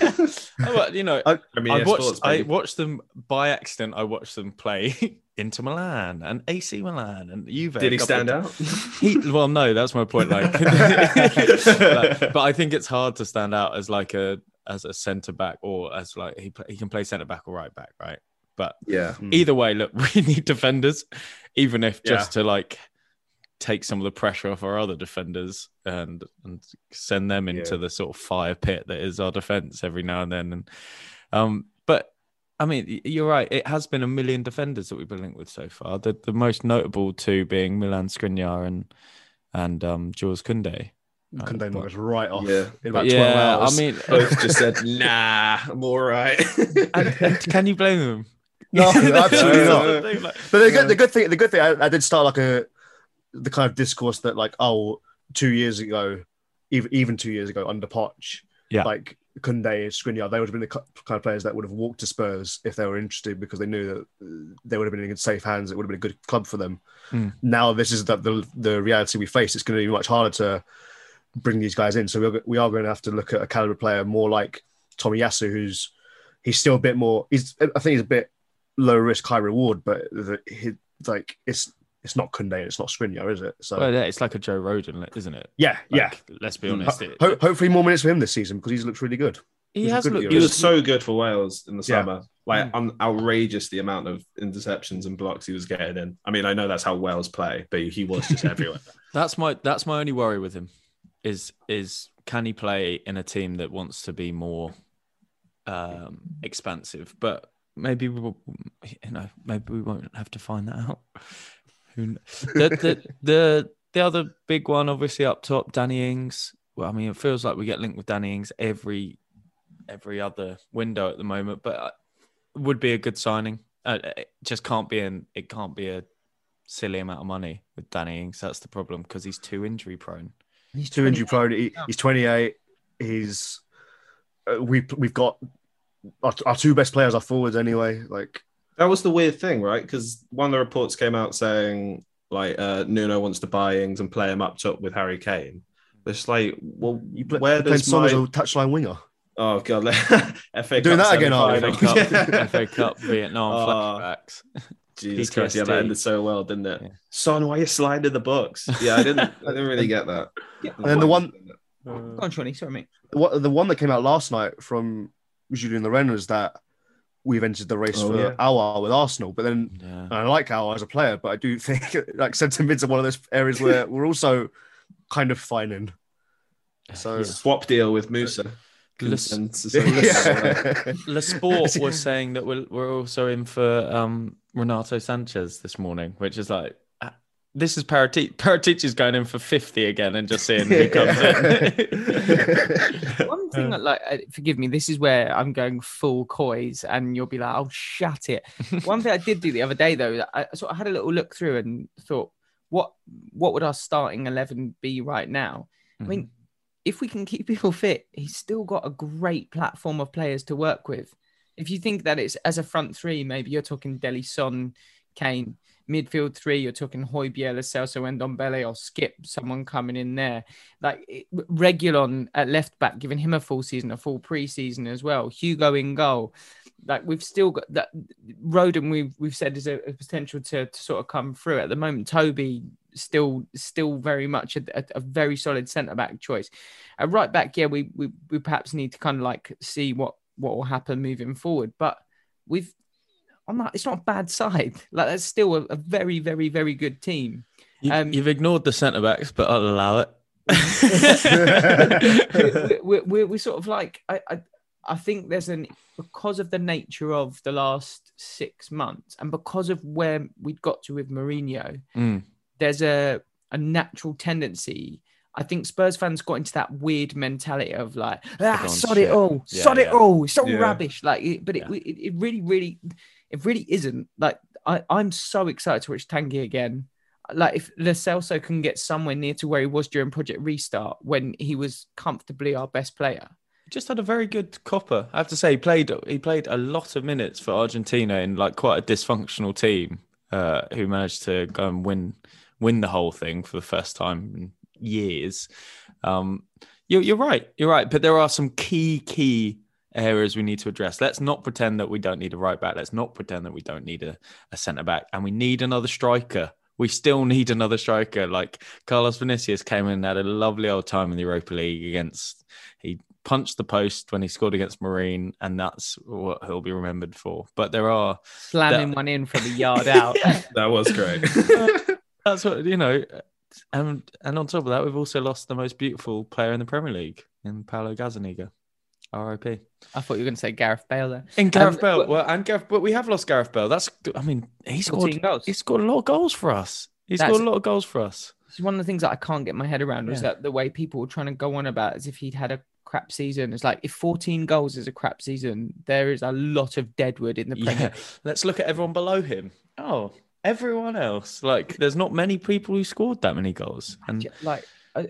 I watched them by accident. I watched them play Inter Milan and AC Milan and Juve. Did he stand out? Well, no, that's my point. But I think it's hard to stand out as a centre back or as like he can play centre back or right back, right? But either way, look, we need defenders, even if just to like take some of the pressure off our other defenders and send them into the sort of fire pit that is our defense every now and then. And but I mean, you're right. It has been 1 million defenders that we've been linked with so far. The most notable 2 being Milan Skriniar and Jules Koundé. Koundé was right off. Yeah, in about 12 hours. I mean, both just said, "Nah, I'm all right." and can you blame them? No, absolutely not. But the good thing, I did start like the kind of discourse that like, 2 years ago, even 2 years ago under Poch, like Koundé, Skriniar, they would have been the kind of players that would have walked to Spurs if they were interested because they knew that they would have been in safe hands. It would have been a good club for them. Now this is the reality we face. It's going to be much harder to bring these guys in. So we are going to have to look at a caliber player more like Tomiyasu, he's still a bit more. I think he's a bit low risk, high reward, but it's not Koundé, it's not Skriniar, is it? So it's like a Joe Rodon, isn't it? Yeah. Let's be honest. Hopefully more minutes for him this season because he's looked really good. He was so good for Wales in the summer. Outrageous the amount of interceptions and blocks he was getting in. I mean, I know that's how Wales play, but he was just everywhere. That's my only worry with him. Is can he play in a team that wants to be more expansive? But maybe maybe we won't have to find that out. The other big one, obviously up top, Danny Ings. Well, I mean, it feels like we get linked with Danny Ings every other window at the moment, but it would be a good signing. It just can't be a silly amount of money with Danny Ings. That's the problem because he's too injury prone. He's too injury prone. He's 28. We've got our 2 best players are forwards anyway. Like that was the weird thing, right? Because one of the reports came out saying like Nuno wants to buy Ings and play him up top with Harry Kane. It's like, well, where does Son as a touchline winger? Oh god, FA doing Cup that again? FA Cup, Vietnam flashbacks. Jesus Christ, that ended so well, didn't it? Yeah. Son, why are you sliding in the box? Yeah, I didn't really get that. Yeah. And then the one, go on, Shonny, sorry, mate. The one that came out last night from Julien Loren was that we've entered the race for Aouar with Arsenal. But then I like Aouar as a player, but I do think like centre mids are one of those areas where we're also kind of fine in. So swap deal with Musa. Le Sport was saying that we're also in for Renato Sanchez this morning, which is like, this is Paratici is going in for 50 again and just seeing who comes in. One thing, forgive me, this is where I'm going full coys and you'll be like, oh, shut it. One thing I did do the other day, though, I sort of had a little look through and thought, what would our starting 11 be right now? I mean, if we can keep people fit, he's still got a great platform of players to work with. If you think that it's as a front 3, maybe you're talking Dele, Son, Kane. midfield three, you're talking Højbjerg, Lo Celso, and Ndombele, or Skip, someone coming in there. Like Reguilon at left back, giving him a full season, a full pre-season as well. Hugo in goal. Like we've still got that. Rodon, we've said is a potential to sort of come through. At the moment, Toby still very much a very solid centre back choice. At right back, yeah, we perhaps need to kind of like see what will happen moving forward. But it's not a bad side. Like that's still a very, very, very good team. You've ignored the centre backs, but I'll allow it. we're sort of like I think because of the nature of the last 6 months and because of where we'd got to with Mourinho, there's a natural tendency. I think Spurs fans got into that weird mentality of like, sod it all, it's all rubbish. Like, it really isn't. Like, I'm so excited to watch Tanguy again. Like, if Lo Celso can get somewhere near to where he was during Project Restart when he was comfortably our best player. Just had a very good copper. I have to say, he played a lot of minutes for Argentina in like quite a dysfunctional team who managed to go and win the whole thing for the first time in years. You're right. But there are some key areas we need to address. Let's not pretend that we don't need a right back. Let's not pretend that we don't need a centre back. And we need another striker. We still need another striker. Like Carlos Vinicius came in and had a lovely old time in the Europa League he punched the post when he scored against Marine, and that's what he'll be remembered for. But there are slamming one in from a yard out. That was great. That's what, and on top of that, we've also lost the most beautiful player in the Premier League in Paulo Gazzaniga. R.I.P. I thought you were going to say Gareth Bale there. In Gareth Bale, but we have lost Gareth Bale. He scored goals. He scored a lot of goals for us. It's one of the things that I can't get my head around was that the way people were trying to go on about as if he'd had a crap season. It's like, if 14 goals is a crap season, there is a lot of deadwood in the Premier League. Let's look at everyone below him. Oh, everyone else. Like, there's not many people who scored that many goals. And like,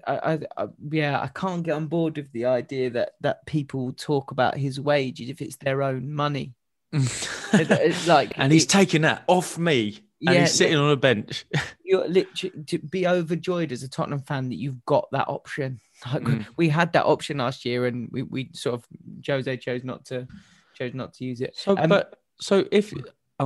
I can't get on board with the idea that people talk about his wages if it's their own money. It's like, and he's taking that off me. And he's sitting on a bench. You're literally to be overjoyed as a Tottenham fan that you've got that option. Like, we had that option last year, and we sort of Jose chose not to use it. So if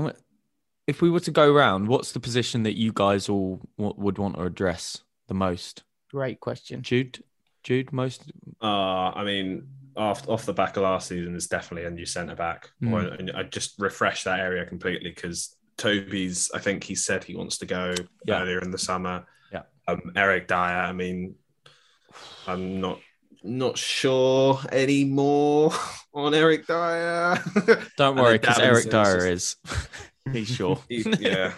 we were to go around, what's the position that you guys all would want to address the most? Great question, Jude. Most. I mean, off the back of last season, is definitely a new centre back. I just refresh that area completely because Toby's, I think he said he wants to go earlier in the summer. Yeah. Eric Dyer, I mean, I'm not sure anymore on Eric Dyer. Don't worry, because Eric Dyer is. He's sure. Yeah.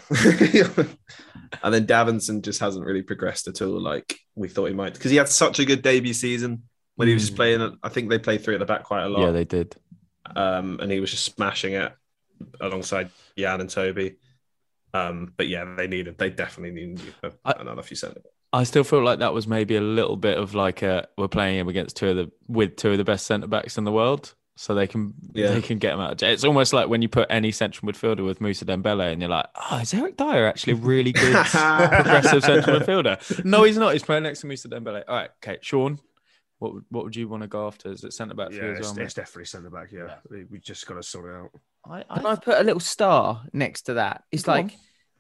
And then Davinson just hasn't really progressed at all like we thought he might. Because he had such a good debut season when he was just playing. I think they played three at the back quite a lot. Yeah, they did. And he was just smashing it alongside Jan and Toby. But yeah, they definitely need another few centre. I still feel like that was maybe a little bit of like we're playing him against two of the best centre backs in the world, so they can get him out. It's almost like when you put any central midfielder with Moussa Dembele, and you're like, is Eric Dyer actually a really good progressive central midfielder? No, he's not. He's playing next to Moussa Dembele. All right, okay, Sean. What would you want to go after? Is it centre back for you as well? It's definitely centre back. Yeah, we just got to sort it out. I put a little star next to that. It's like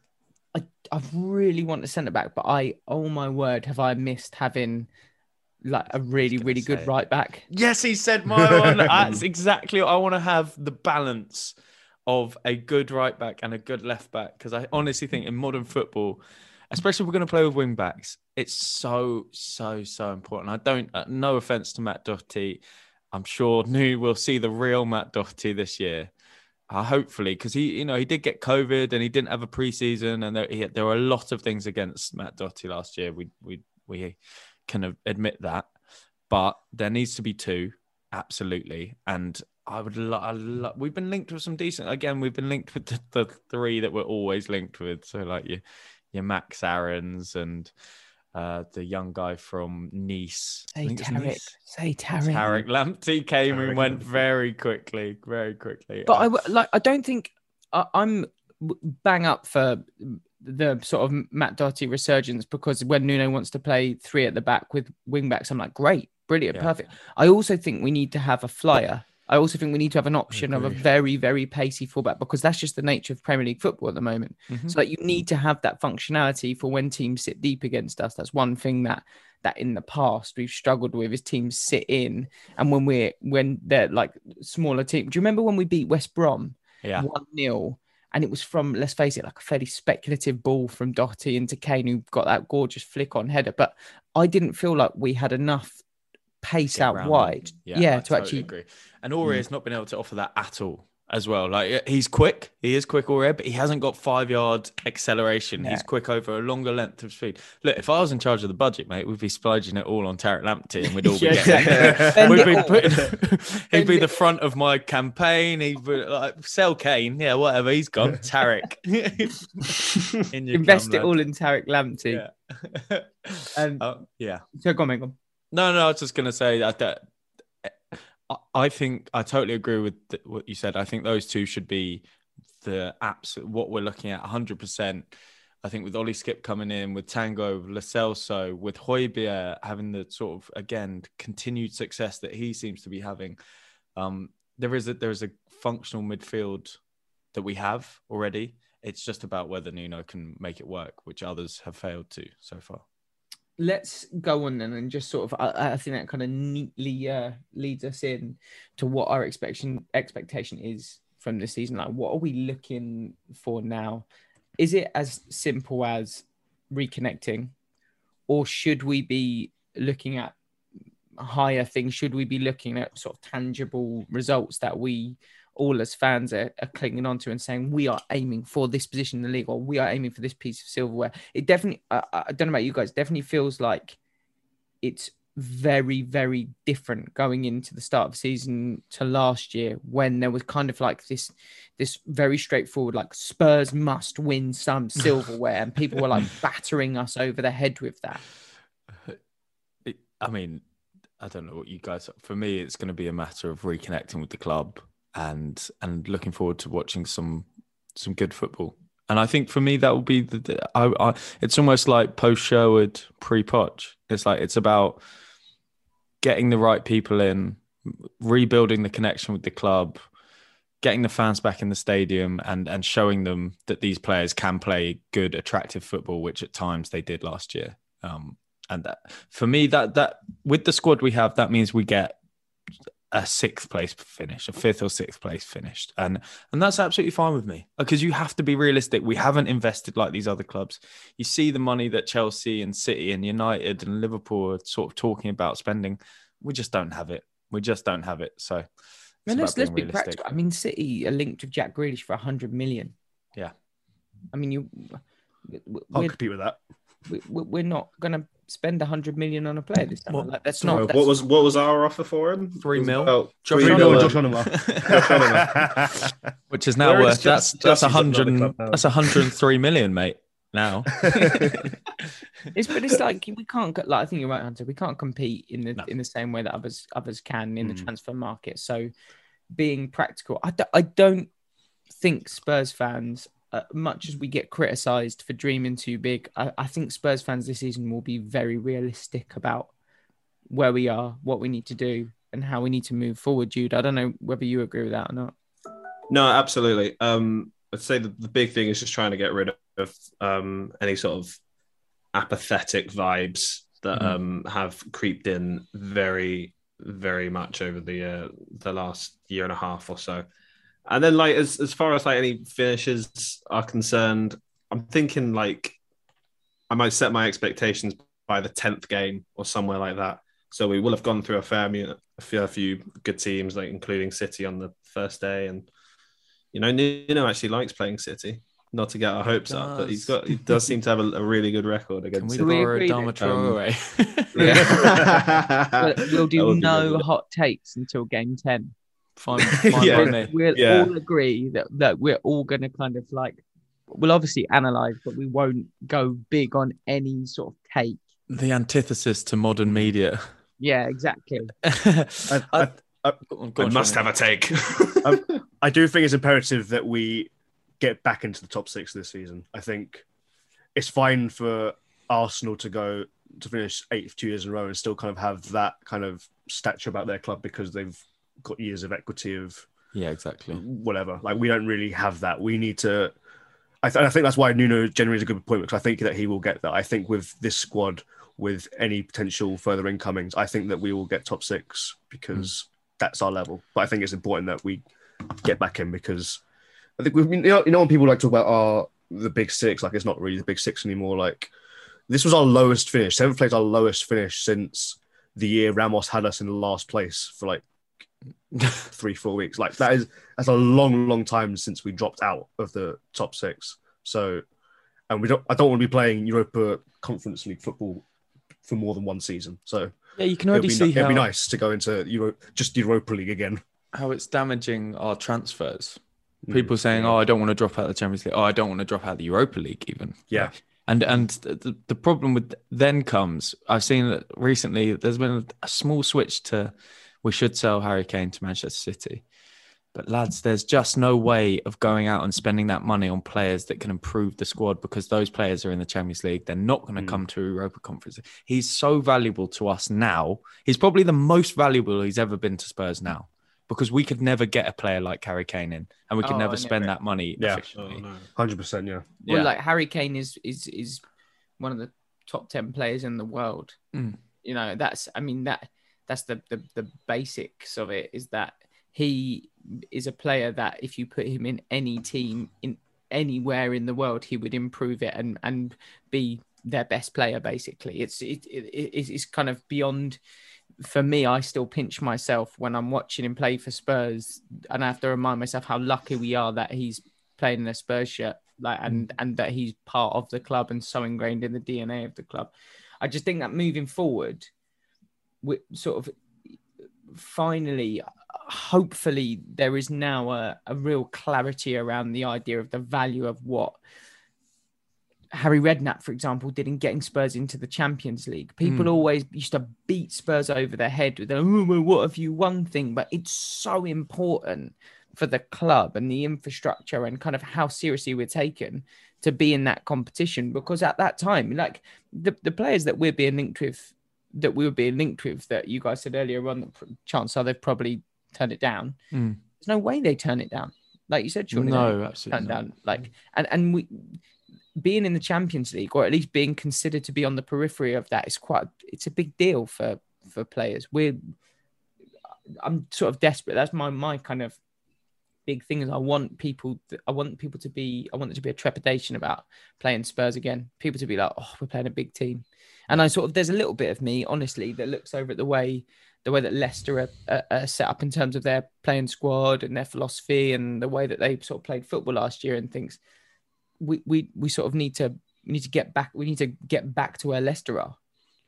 I really want a centre back, but oh my word, have I missed having like a really good right back? Yes, he said my one. That's exactly what I want to have. The balance of a good right back and a good left back, because I honestly think in modern football, especially if we're going to play with wing backs, it's so important. I don't, no offense to Matt Doherty, I'm sure we'll see the real Matt Doherty this year. Hopefully, because he did get COVID and he didn't have a preseason, and there were a lot of things against Matt Doherty last year. We can admit that, but there needs to be two, absolutely. And I would we've been linked with some decent. Again, we've been linked with the three that we're always linked with. So like your Max Aarons and the young guy from Nice. Tarek Lamptey came and went very quickly. But I don't think I'm bang up for the sort of Matt Doherty resurgence, because when Nuno wants to play 3 at the back with wing backs, I'm like, great, brilliant, perfect. I also think we need to have a flyer. I also think we need to have an option of a very, very pacey fullback, because that's just the nature of Premier League football at the moment. So like, you need to have that functionality for when teams sit deep against us. That's one thing that in the past we've struggled with, is teams sit in, and when they're like smaller teams. Do you remember when we beat West Brom 1-0? And it was from, let's face it, like a fairly speculative ball from Doherty into Kane, who got that gorgeous flick on header. But I didn't feel like we had enough pace out wide. To actually agree. And Aurier has not been able to offer that at all as well. Like, he's quick. He is quick, Aurier, but he hasn't got 5-yard acceleration. He's quick over a longer length of speed. Look, if I was in charge of the budget, mate, we'd be splurging it all on Tariq Lamptey, and we'd all be getting we'd be putting, he'd be the front of my campaign. He'd be like, sell Kane. Yeah, whatever. He's gone. Tariq. Invest it all in Tariq Lamptey. So go on, mate. No, I was just going to say that I think I totally agree with what you said. I think those two should be the absolute, what we're looking at 100%. I think with Ollie Skip coming in, with Tango, Lo Celso, with Højbjerg having the sort of, again, continued success that he seems to be having, there is a functional midfield that we have already. It's just about whether Nuno can make it work, which others have failed to so far. Let's go on then, and just sort of, I think that kind of neatly leads us in to what our expectation is from this season. Like, what are we looking for now? Is it as simple as reconnecting, or should we be looking at higher things? Should we be looking at sort of tangible results that we all as fans are clinging on to and saying, we are aiming for this position in the league, or we are aiming for this piece of silverware? It definitely, I don't know about you guys, definitely feels like it's very, very different going into the start of the season to last year, when there was kind of like this very straightforward, like, Spurs must win some silverware, and people were like battering us over the head with that. I mean, I don't know what you guys, for me, it's going to be a matter of reconnecting with the club and looking forward to watching some good football. And I think for me, that will be it's almost like post Sherwood, pre Poch. It's about getting the right people in, rebuilding the connection with the club, getting the fans back in the stadium, and showing them that these players can play good, attractive football, which at times they did last year. And that, for me, that with the squad we have, that means we get a 6th place finish, a 5th or 6th place finished. And that's absolutely fine with me, because you have to be realistic. We haven't invested like these other clubs. You see the money that Chelsea and City and United and Liverpool are sort of talking about spending. We just don't have it. So let's be practical. I mean, City are linked with Jack Grealish for 100 million. Yeah. I mean, I'll compete with that. We're not going to spend 100 million on a player this time. Like, that's not. What was our offer for him? 3 mil. Josh Onomah. Which is now worth that's 103 million, mate. Now. It's like we can't. Like, I think you're right, Hunter. We can't compete in the same way that others can in the transfer market. So, being practical, I don't think Spurs fans, much as we get criticised for dreaming too big, I think Spurs fans this season will be very realistic about where we are, what we need to do, and how we need to move forward. Jude, I don't know whether you agree with that or not. No, absolutely. I'd say the big thing is just trying to get rid of any sort of apathetic vibes that have creeped in very, very much over the last year and a half or so. And then, like, as far as like any finishes are concerned, I'm thinking like I might set my expectations by the 10th game or somewhere like that. So we will have gone through a few good teams, like including City on the first day. And Nuno actually likes playing City. Not to get our hopes up, but he does seem to have a really good record against City. Can we borrow Adama Traore? We'll do no hot takes until game 10. Fine We'll all agree that we're all going to kind of like, we'll obviously analyse, but we won't go big on any sort of take. The antithesis to modern media. Yeah, exactly. I must have a take. I do think it's imperative that we get back into the top 6 this season. I think it's fine for Arsenal to finish 8th 2 years in a row and still kind of have that kind of stature about their club because they've got years of equity of exactly whatever. Like we don't really have that. We need to. I think that's why Nuno generally is a good appointment because I think that he will get that. I think with this squad, with any potential further incomings, I think that we will get top 6 because that's our level. But I think it's important that we get back in because I think we've been, when people like talk about the big 6, like it's not really the big 6 anymore. Like this was our lowest finish. 7th place, our lowest finish since the year Ramos had us in the last place for like 3-4 weeks. Like that's a long time since we dropped out of the top 6. So, and I don't want to be playing Europa Conference League football for more than one season. So yeah, you can already see it'd be nice to go into Europa League again. How it's damaging our transfers. People saying, "Oh, I don't want to drop out of the Champions League. Oh, I don't want to drop out of the Europa League." Even and the problem with then comes. I've seen that recently. There's been a small switch to we should sell Harry Kane to Manchester City. But lads, there's just no way of going out and spending that money on players that can improve the squad because those players are in the Champions League. They're not going to come to Europa Conference. He's so valuable to us now. He's probably the most valuable he's ever been to Spurs now because we could never get a player like Harry Kane in and we could never spend that money efficiently. 100%, yeah. Well, like Harry Kane is one of the top 10 players in the world. You know, that's the basics of it is that he is a player that if you put him in any team in anywhere in the world, he would improve it and be their best player. Basically, it's kind of beyond. For me, I still pinch myself when I'm watching him play for Spurs, and I have to remind myself how lucky we are that he's playing in a Spurs shirt, like and that he's part of the club and so ingrained in the DNA of the club. I just think that moving forward, we sort of finally, hopefully, there is now a real clarity around the idea of the value of what Harry Redknapp, for example, did in getting Spurs into the Champions League. People always used to beat Spurs over their head with, oh, what have you won thing? But it's so important for the club and the infrastructure and kind of how seriously we're taken to be in that competition. Because at that time, like the players that we're being linked with, that you guys said earlier on, the chance are they've probably turned it down. There's no way they turn it down. Like you said, surely no, absolutely turn down. Like, and we being in the Champions League, or at least being considered to be on the periphery of that, it's a big deal for players. I'm sort of desperate. That's my kind of big thing is I want there to be a trepidation about playing Spurs again. People to be like, oh, we're playing a big team. And there's a little bit of me, honestly, that looks over at the way that Leicester are set up in terms of their playing squad and their philosophy and the way that they sort of played football last year and thinks we sort of need to get back. We need to get back to where Leicester are.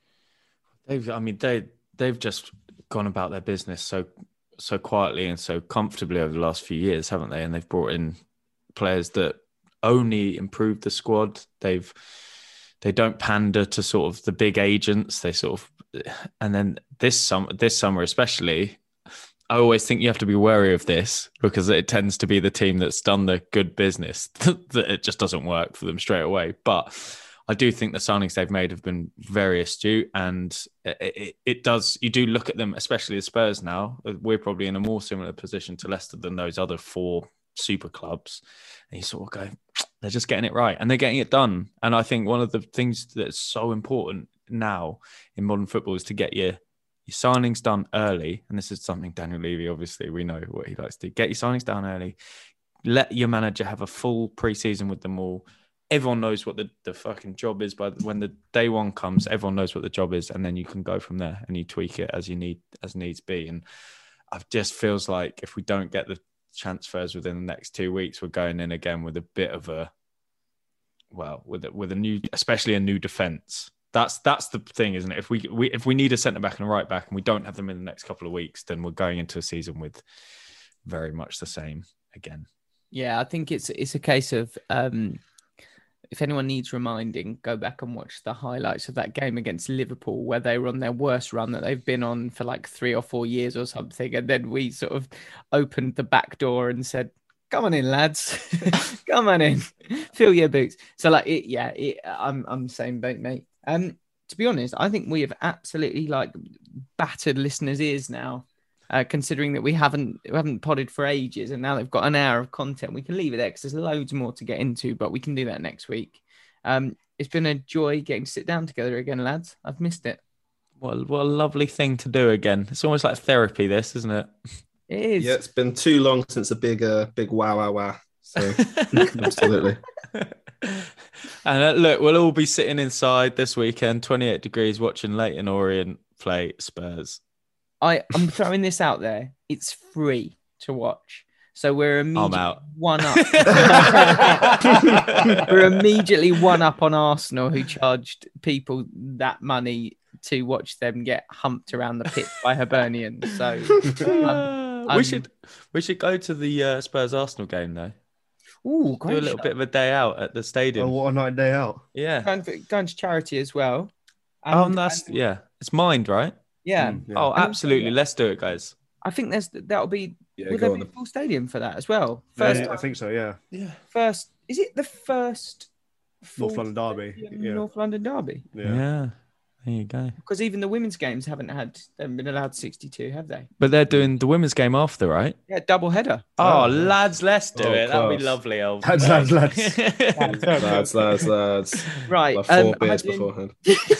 They've just gone about their business so quietly and so comfortably over the last few years, haven't they? And they've brought in players that only improve the squad. They don't pander to sort of the big agents. And then this summer especially, I always think you have to be wary of this because it tends to be the team that's done the good business that it just doesn't work for them straight away. But I do think the signings they've made have been very astute, and it does. You do look at them, especially the Spurs now. We're probably in a more similar position to Leicester than those other 4 super clubs, and you sort of go, they're just getting it right and they're getting it done. And I think one of the things that's so important now in modern football is to get your signings done early. And this is something Daniel Levy, obviously, we know what he likes to do. Get your signings done early. Let your manager have a full pre-season with them all. Everyone knows what the fucking job is, but when the day one comes, everyone knows what the job is, and then you can go from there and you tweak it as needs be. And it just feels like if we don't get the transfers within the next 2 weeks, we're going in again with a bit of with a new, especially a new defence. That's the thing, isn't it? If we need a centre back and a right back and we don't have them in the next couple of weeks, then we're going into a season with very much the same again. Yeah, I think it's a case of if anyone needs reminding, go back and watch the highlights of that game against Liverpool where they were on their worst run that they've been on for like 3 or 4 years or something. And then we sort of opened the back door and said, Come on in, lads. Come on in. Fill your boots. So like I'm the same boat, mate. To be honest, I think we have absolutely like battered listeners' ears now. Considering that we haven't podded for ages, and now they've got an hour of content. We can leave it there because there's loads more to get into, but we can do that next week. It's been a joy getting to sit down together again, lads. I've missed it. What a lovely thing to do again. It's almost like therapy, this, isn't it? It is. Yeah, it's been too long since a big wow. So absolutely. And look, we'll all be sitting inside this weekend, 28 degrees, watching Leyton Orient play Spurs. I'm throwing this out there. It's free to watch. So we're immediately one up. We're immediately one up on Arsenal, who charged people that money to watch them get humped around the pitch by Hibernians. So we should go to the Spurs Arsenal game though. Ooh, do a little bit of a day out at the stadium. Oh, what a night day out! Yeah, going to charity as well. It's Mind, right? Yeah. Yeah. Oh, absolutely. Let's do it, guys. I think that'll be. Yeah, will there be a full stadium for that as well? First, I think so. Yeah. First, is it the first North London derby? Yeah. North London derby. Yeah. There you go. Because even the women's games haven't been allowed 62, have they? But they're doing the women's game after, right? Yeah, double header. Oh, lads, let's do it. That'll be class. lovely, Elf. Lads. Lads. Right. Like 4 beers beforehand.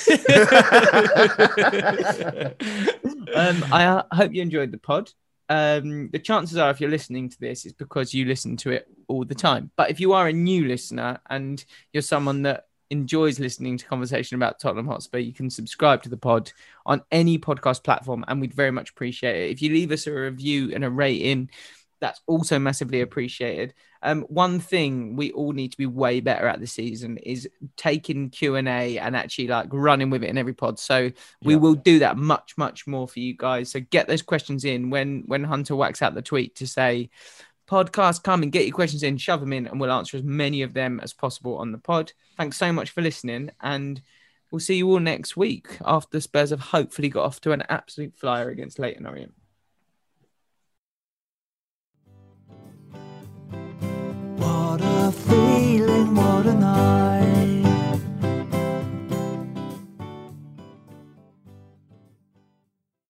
I hope you enjoyed the pod. The chances are, if you're listening to this, it's because you listen to it all the time. But if you are a new listener and you're someone that enjoys listening to conversation about Tottenham Hotspur, you can subscribe to the pod on any podcast platform, and we'd very much appreciate it. If you leave us a review and a rating, that's also massively appreciated. One thing we all need to be way better at this season is taking Q&A and actually like running with it in every pod. So we will do that much, much more for you guys. So get those questions in when Hunter whacks out the tweet to say, podcast, come and get your questions in, shove them in, and we'll answer as many of them as possible on the pod. Thanks so much for listening, and we'll see you all next week after Spurs have hopefully got off to an absolute flyer against Leyton Orient.